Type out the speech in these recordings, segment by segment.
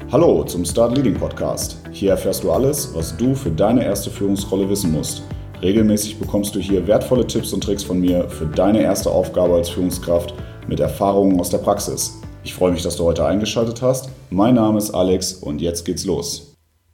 Hallo zum Start Leading Podcast. Hier erfährst du alles, was du für deine erste Führungsrolle wissen musst. Regelmäßig bekommst du hier wertvolle Tipps und Tricks von mir für deine erste Aufgabe als Führungskraft mit Erfahrungen aus der Praxis. Ich freue mich, dass du heute eingeschaltet hast. Mein Name ist Alex und jetzt geht's los.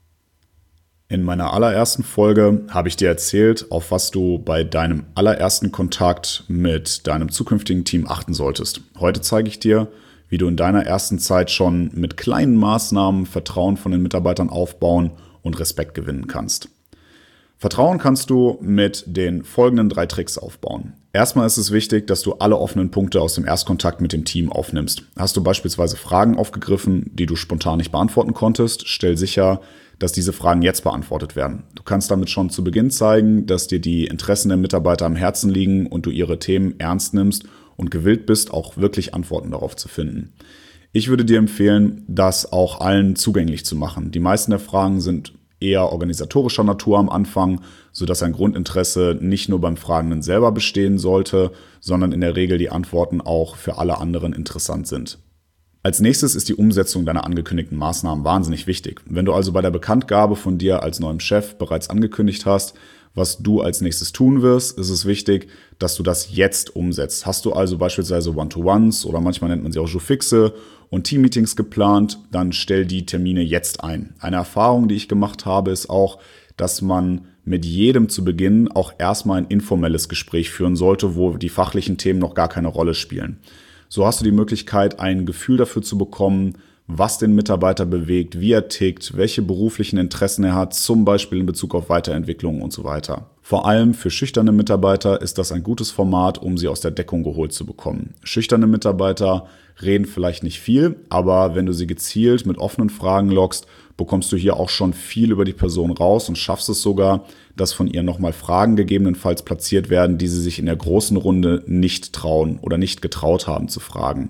In meiner allerersten Folge habe ich dir erzählt, auf was du bei deinem allerersten Kontakt mit deinem zukünftigen Team achten solltest. Heute zeige ich dir, wie du in deiner ersten Zeit schon mit kleinen Maßnahmen Vertrauen von den Mitarbeitern aufbauen und Respekt gewinnen kannst. Vertrauen kannst du mit den folgenden 3 Tricks aufbauen. Erstmal ist es wichtig, dass du alle offenen Punkte aus dem Erstkontakt mit dem Team aufnimmst. Hast du beispielsweise Fragen aufgegriffen, die du spontan nicht beantworten konntest, stell sicher, dass diese Fragen jetzt beantwortet werden. Du kannst damit schon zu Beginn zeigen, dass dir die Interessen der Mitarbeiter am Herzen liegen und du ihre Themen ernst nimmst und gewillt bist, auch wirklich Antworten darauf zu finden. Ich würde dir empfehlen, das auch allen zugänglich zu machen. Die meisten der Fragen sind eher organisatorischer Natur am Anfang, sodass ein Grundinteresse nicht nur beim Fragenden selber bestehen sollte, sondern in der Regel die Antworten auch für alle anderen interessant sind. Als nächstes ist die Umsetzung deiner angekündigten Maßnahmen wahnsinnig wichtig. Wenn du also bei der Bekanntgabe von dir als neuem Chef bereits angekündigt hast, was du als nächstes tun wirst, ist es wichtig, dass du das jetzt umsetzt. Hast du also beispielsweise One-to-Ones oder manchmal nennt man sie auch Jour-fixe und Team-Meetings geplant, dann stell die Termine jetzt ein. Eine Erfahrung, die ich gemacht habe, ist auch, dass man mit jedem zu Beginn auch erstmal ein informelles Gespräch führen sollte, wo die fachlichen Themen noch gar keine Rolle spielen. So hast du die Möglichkeit, ein Gefühl dafür zu bekommen, was den Mitarbeiter bewegt, wie er tickt, welche beruflichen Interessen er hat, zum Beispiel in Bezug auf Weiterentwicklung und so weiter. Vor allem für schüchterne Mitarbeiter ist das ein gutes Format, um sie aus der Deckung geholt zu bekommen. Schüchterne Mitarbeiter reden vielleicht nicht viel, aber wenn du sie gezielt mit offenen Fragen lockst, bekommst du hier auch schon viel über die Person raus und schaffst es sogar, dass von ihr nochmal Fragen gegebenenfalls platziert werden, die sie sich in der großen Runde nicht trauen oder nicht getraut haben zu fragen.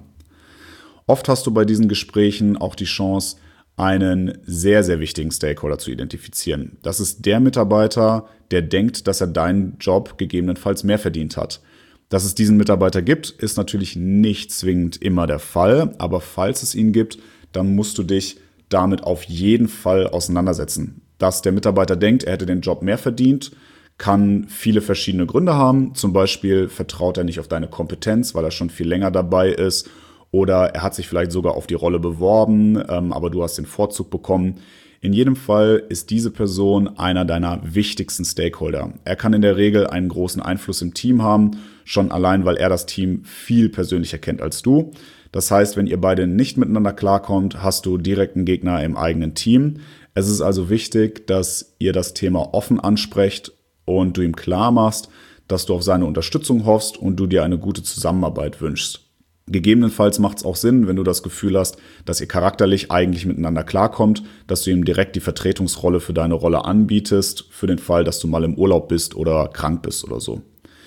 Oft hast du bei diesen Gesprächen auch die Chance, einen sehr, sehr wichtigen Stakeholder zu identifizieren. Das ist der Mitarbeiter, der denkt, dass er deinen Job gegebenenfalls mehr verdient hat. Dass es diesen Mitarbeiter gibt, ist natürlich nicht zwingend immer der Fall, aber falls es ihn gibt, dann musst du dich damit auf jeden Fall auseinandersetzen. Dass der Mitarbeiter denkt, er hätte den Job mehr verdient, kann viele verschiedene Gründe haben. Zum Beispiel vertraut er nicht auf deine Kompetenz, weil er schon viel länger dabei ist. Oder er hat sich vielleicht sogar auf die Rolle beworben, aber du hast den Vorzug bekommen. In jedem Fall ist diese Person einer deiner wichtigsten Stakeholder. Er kann in der Regel einen großen Einfluss im Team haben, schon allein, weil er das Team viel persönlicher kennt als du. Das heißt, wenn ihr beide nicht miteinander klarkommt, hast du direkt einen Gegner im eigenen Team. Es ist also wichtig, dass ihr das Thema offen ansprecht und du ihm klar machst, dass du auf seine Unterstützung hoffst und du dir eine gute Zusammenarbeit wünschst. Gegebenenfalls macht es auch Sinn, wenn du das Gefühl hast, dass ihr charakterlich eigentlich miteinander klarkommt, dass du ihm direkt die Vertretungsrolle für deine Rolle anbietest, für den Fall, dass du mal im Urlaub bist oder krank bist oder so.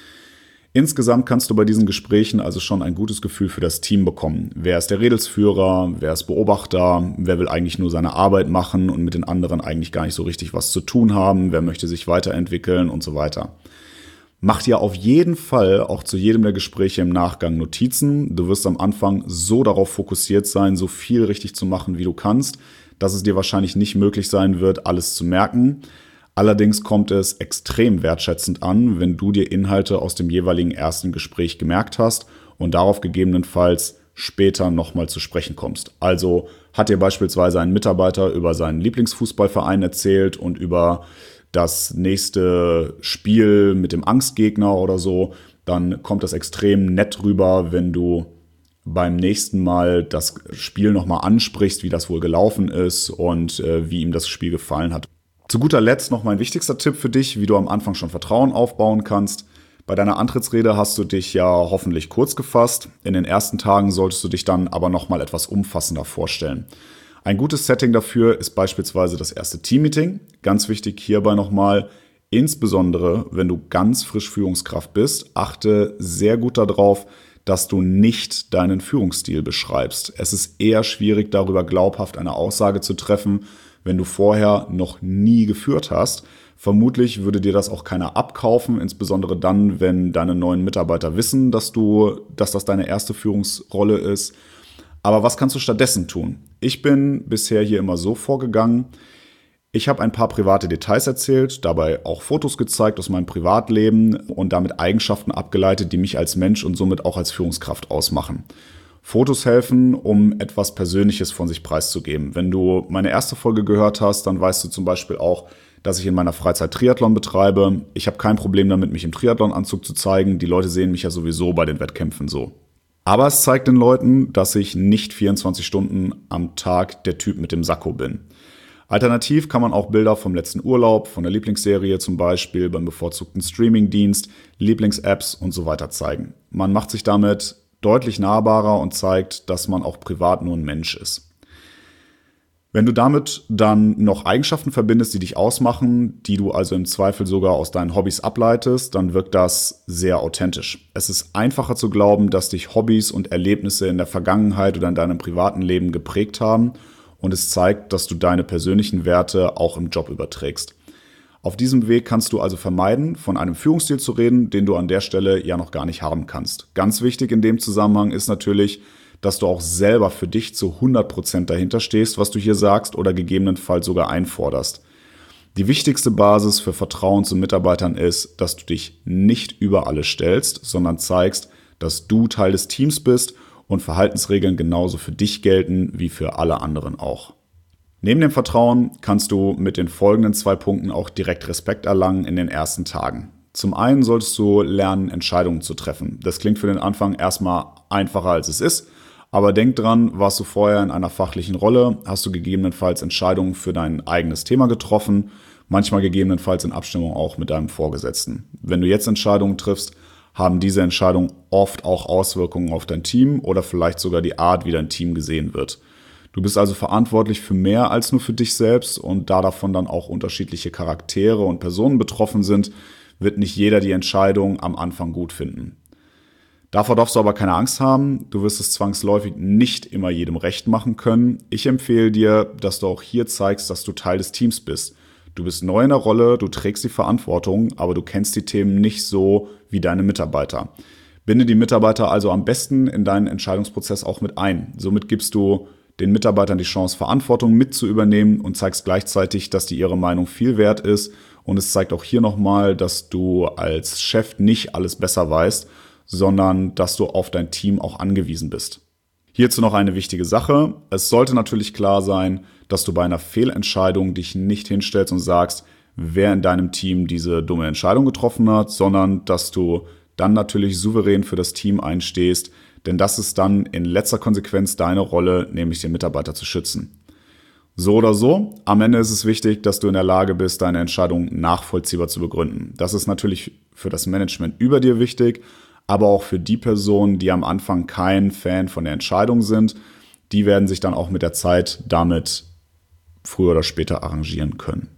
Insgesamt kannst du bei diesen Gesprächen also schon ein gutes Gefühl für das Team bekommen. Wer ist der Redelsführer, wer ist Beobachter, wer will eigentlich nur seine Arbeit machen und mit den anderen eigentlich gar nicht so richtig was zu tun haben, wer möchte sich weiterentwickeln und so weiter. Mach dir auf jeden Fall auch zu jedem der Gespräche im Nachgang Notizen. Du wirst am Anfang so darauf fokussiert sein, so viel richtig zu machen, wie du kannst, dass es dir wahrscheinlich nicht möglich sein wird, alles zu merken. Allerdings kommt es extrem wertschätzend an, wenn du dir Inhalte aus dem jeweiligen ersten Gespräch gemerkt hast und darauf gegebenenfalls später nochmal zu sprechen kommst. Also hat dir beispielsweise ein Mitarbeiter über seinen Lieblingsfußballverein erzählt und über das nächste Spiel mit dem Angstgegner oder so, dann kommt das extrem nett rüber, wenn du beim nächsten Mal das Spiel nochmal ansprichst, wie das wohl gelaufen ist und wie ihm das Spiel gefallen hat. Zu guter Letzt noch mein wichtigster Tipp für dich, wie du am Anfang schon Vertrauen aufbauen kannst. Bei deiner Antrittsrede hast du dich ja hoffentlich kurz gefasst. In den ersten Tagen solltest du dich dann aber nochmal etwas umfassender vorstellen. Ein gutes Setting dafür ist beispielsweise das erste Teammeeting. Ganz wichtig hierbei nochmal, insbesondere wenn du ganz frisch Führungskraft bist, achte sehr gut darauf, dass du nicht deinen Führungsstil beschreibst. Es ist eher schwierig, darüber glaubhaft eine Aussage zu treffen, wenn du vorher noch nie geführt hast. Vermutlich würde dir das auch keiner abkaufen, insbesondere dann, wenn deine neuen Mitarbeiter wissen, dass das deine erste Führungsrolle ist. Aber was kannst du stattdessen tun? Ich bin bisher hier immer so vorgegangen. Ich habe ein paar private Details erzählt, dabei auch Fotos gezeigt aus meinem Privatleben und damit Eigenschaften abgeleitet, die mich als Mensch und somit auch als Führungskraft ausmachen. Fotos helfen, um etwas Persönliches von sich preiszugeben. Wenn du meine erste Folge gehört hast, dann weißt du zum Beispiel auch, dass ich in meiner Freizeit Triathlon betreibe. Ich habe kein Problem damit, mich im Triathlonanzug zu zeigen. Die Leute sehen mich ja sowieso bei den Wettkämpfen so. Aber es zeigt den Leuten, dass ich nicht 24 Stunden am Tag der Typ mit dem Sakko bin. Alternativ kann man auch Bilder vom letzten Urlaub, von der Lieblingsserie zum Beispiel, beim bevorzugten Streamingdienst, Lieblings-Apps und so weiter zeigen. Man macht sich damit deutlich nahbarer und zeigt, dass man auch privat nur ein Mensch ist. Wenn du damit dann noch Eigenschaften verbindest, die dich ausmachen, die du also im Zweifel sogar aus deinen Hobbys ableitest, dann wirkt das sehr authentisch. Es ist einfacher zu glauben, dass dich Hobbys und Erlebnisse in der Vergangenheit oder in deinem privaten Leben geprägt haben und es zeigt, dass du deine persönlichen Werte auch im Job überträgst. Auf diesem Weg kannst du also vermeiden, von einem Führungsstil zu reden, den du an der Stelle ja noch gar nicht haben kannst. Ganz wichtig in dem Zusammenhang ist natürlich, dass du auch selber für dich zu 100% dahinter stehst, was du hier sagst oder gegebenenfalls sogar einforderst. Die wichtigste Basis für Vertrauen zu Mitarbeitern ist, dass du dich nicht über alles stellst, sondern zeigst, dass du Teil des Teams bist und Verhaltensregeln genauso für dich gelten wie für alle anderen auch. Neben dem Vertrauen kannst du mit den folgenden 2 Punkten auch direkt Respekt erlangen in den ersten Tagen. Zum einen solltest du lernen, Entscheidungen zu treffen. Das klingt für den Anfang erstmal einfacher, als es ist. Aber denk dran, warst du vorher in einer fachlichen Rolle, hast du gegebenenfalls Entscheidungen für dein eigenes Thema getroffen, manchmal gegebenenfalls in Abstimmung auch mit deinem Vorgesetzten. Wenn du jetzt Entscheidungen triffst, haben diese Entscheidungen oft auch Auswirkungen auf dein Team oder vielleicht sogar die Art, wie dein Team gesehen wird. Du bist also verantwortlich für mehr als nur für dich selbst und da davon dann auch unterschiedliche Charaktere und Personen betroffen sind, wird nicht jeder die Entscheidung am Anfang gut finden. Davor darfst du aber keine Angst haben, du wirst es zwangsläufig nicht immer jedem recht machen können. Ich empfehle dir, dass du auch hier zeigst, dass du Teil des Teams bist. Du bist neu in der Rolle, du trägst die Verantwortung, aber du kennst die Themen nicht so wie deine Mitarbeiter. Binde die Mitarbeiter also am besten in deinen Entscheidungsprozess auch mit ein. Somit gibst du den Mitarbeitern die Chance, Verantwortung mit zu übernehmen und zeigst gleichzeitig, dass dir ihre Meinung viel wert ist. Und es zeigt auch hier nochmal, dass du als Chef nicht alles besser weißt, sondern dass du auf dein Team auch angewiesen bist. Hierzu noch eine wichtige Sache. Es sollte natürlich klar sein, dass du bei einer Fehlentscheidung dich nicht hinstellst und sagst, wer in deinem Team diese dumme Entscheidung getroffen hat, sondern dass du dann natürlich souverän für das Team einstehst, denn das ist dann in letzter Konsequenz deine Rolle, nämlich den Mitarbeiter zu schützen. So oder so, am Ende ist es wichtig, dass du in der Lage bist, deine Entscheidung nachvollziehbar zu begründen. Das ist natürlich für das Management über dir wichtig, aber auch für die Personen, die am Anfang kein Fan von der Entscheidung sind, die werden sich dann auch mit der Zeit damit früher oder später arrangieren können.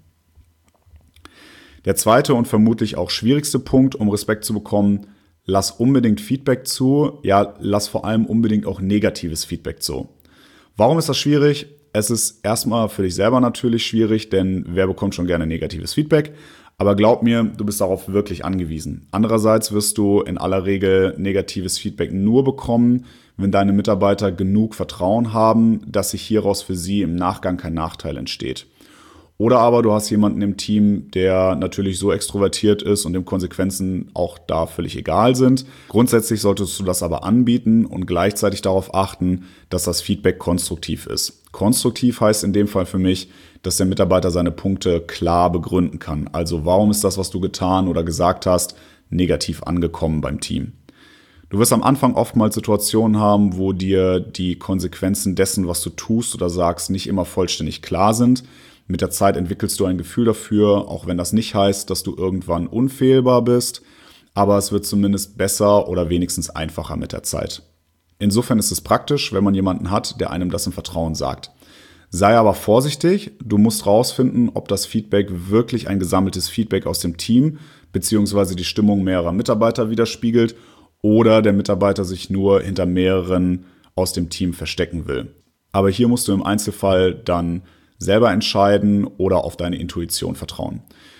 Der zweite und vermutlich auch schwierigste Punkt, um Respekt zu bekommen: Lass unbedingt Feedback zu, ja, lass vor allem unbedingt auch negatives Feedback zu. Warum ist das schwierig? Es ist erstmal für dich selber natürlich schwierig, denn wer bekommt schon gerne negatives Feedback? Aber glaub mir, du bist darauf wirklich angewiesen. Andererseits wirst du in aller Regel negatives Feedback nur bekommen, wenn deine Mitarbeiter genug Vertrauen haben, dass sich hieraus für sie im Nachgang kein Nachteil entsteht. Oder aber du hast jemanden im Team, der natürlich so extrovertiert ist und dem Konsequenzen auch da völlig egal sind. Grundsätzlich solltest du das aber anbieten und gleichzeitig darauf achten, dass das Feedback konstruktiv ist. Konstruktiv heißt in dem Fall für mich, dass der Mitarbeiter seine Punkte klar begründen kann. Also warum ist das, was du getan oder gesagt hast, negativ angekommen beim Team? Du wirst am Anfang oftmals Situationen haben, wo dir die Konsequenzen dessen, was du tust oder sagst, nicht immer vollständig klar sind. Mit der Zeit entwickelst du ein Gefühl dafür, auch wenn das nicht heißt, dass du irgendwann unfehlbar bist, aber es wird zumindest besser oder wenigstens einfacher mit der Zeit. Insofern ist es praktisch, wenn man jemanden hat, der einem das im Vertrauen sagt. Sei aber vorsichtig, du musst rausfinden, ob das Feedback wirklich ein gesammeltes Feedback aus dem Team bzw. die Stimmung mehrerer Mitarbeiter widerspiegelt oder der Mitarbeiter sich nur hinter mehreren aus dem Team verstecken will. Aber hier musst du im Einzelfall dann selber entscheiden oder auf deine Intuition vertrauen.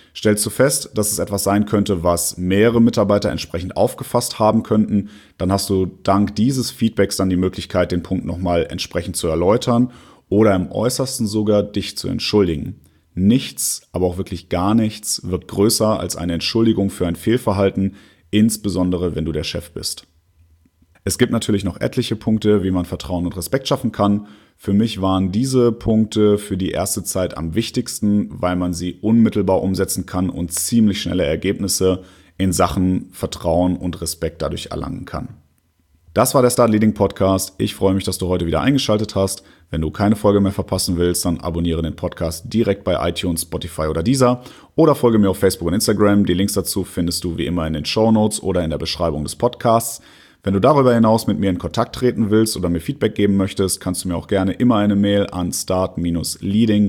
Stellst du fest, dass es etwas sein könnte, was mehrere Mitarbeiter entsprechend aufgefasst haben könnten, dann hast du dank dieses Feedbacks dann die Möglichkeit, den Punkt nochmal entsprechend zu erläutern oder im Äußersten sogar dich zu entschuldigen. Nichts, aber auch wirklich gar nichts, wirkt größer als eine Entschuldigung für ein Fehlverhalten, insbesondere wenn du der Chef bist. Es gibt natürlich noch etliche Punkte, wie man Vertrauen und Respekt schaffen kann. Für mich waren diese Punkte für die erste Zeit am wichtigsten, weil man sie unmittelbar umsetzen kann und ziemlich schnelle Ergebnisse in Sachen Vertrauen und Respekt dadurch erlangen kann. Das war der Start Leading Podcast. Ich freue mich, dass du heute wieder eingeschaltet hast. Wenn du keine Folge mehr verpassen willst, dann abonniere den Podcast direkt bei iTunes, Spotify oder Deezer oder folge mir auf Facebook und Instagram. Die Links dazu findest du wie immer in den Shownotes oder in der Beschreibung des Podcasts. Wenn du darüber hinaus mit mir in Kontakt treten willst oder mir Feedback geben möchtest, kannst du mir auch gerne immer eine Mail an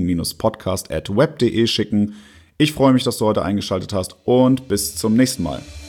start-leading-podcast@web.de schicken. Ich freue mich, dass du heute eingeschaltet hast und bis zum nächsten Mal.